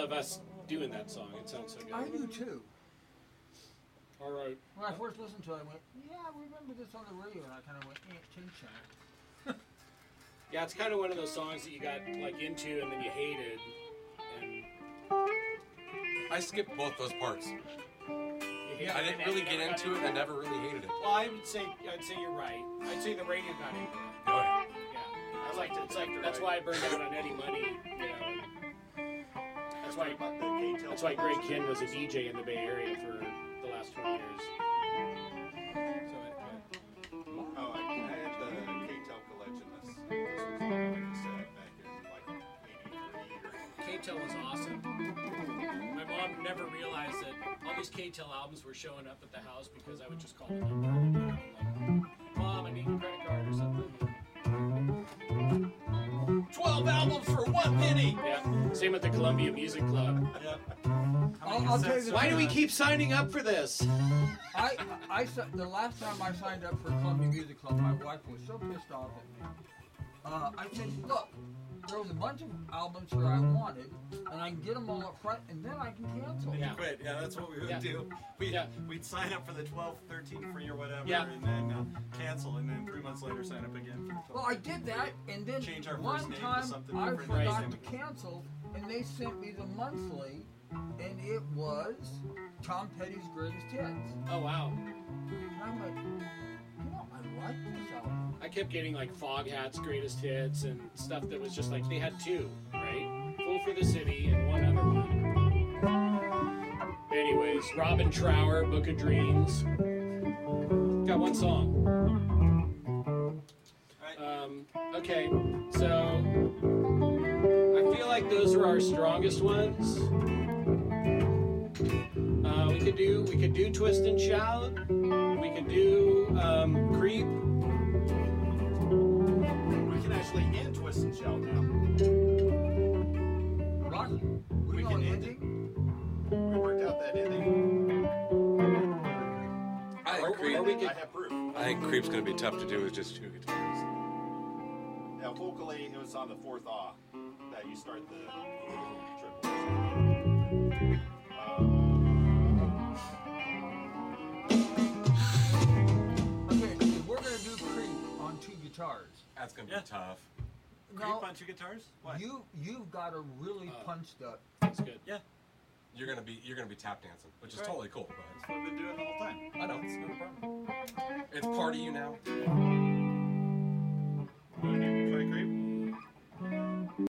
love us doing that song. It sounds so good. I do too. All right. When I first listened to it, I went, yeah, I remember this on the radio, and I kind of went, change that. Yeah, it's kind of one of those songs that you got like into and then you hated. And I skipped both those parts. Yeah, I didn't really get into it. I never really hated it. Well, I'd say you're right. I'd say the radio got into it. Oh, yeah. Yeah, it's like that's why I burned out on Eddie Money. You know, that's why Greg Kihn was a DJ in the Bay Area for the last 20 years. Oh, I had the K-Tel collection. This was back in like '83 or. K-Tel was awesome. My mom never realized that all these K-Tel albums were showing up at the house because I would just call the number. I'm like, Mom, I need a credit card or something. 12 albums for 1 penny! Yeah, same with the Columbia Music Club. Yep. I'll tell you the Why do we truth. keep signing up for this? The last time I signed up for Columbia Music Club, my wife was so pissed off at me. I said, look, there was a bunch of albums that I wanted, and I can get them all up front, and then I can cancel. Yeah. Quit. Yeah, that's what we would do. We'd sign up for the 12, 13 free or whatever, and then cancel, and then 3 months later sign up again for the 12. Well, I did that, and then Change our first one name to time something I different. forgot Right. to cancel, and they sent me the monthly, and it was Tom Petty's Greatest Hits. Oh, wow. And I'm like, I like this album. I kept getting like Foghat's Greatest Hits and stuff that was just like, they had two, right? Fool for the City and one other one. Anyways, Robin Trower, Book of Dreams. Got one song. Okay, so I feel like those are our strongest ones. We could do Twist and Shout. We could do Creep. We can actually end Twist and Shout now. Rock, We on can end ending? We worked out that ending. I think I have proof. I think Creep's going to be tough to do with just 2 guitars. Yeah, vocally, it was on the 4th ah that you start the triple. Okay, we're going to do Creep on 2 guitars. That's going to be tough. Creep Now, on 2 guitars? What? you've got a really punched up. That's good. Yeah. You're gonna be tap dancing, which is totally cool. That's what I've been doing the whole time. But I know it's no problem. It's part of you now.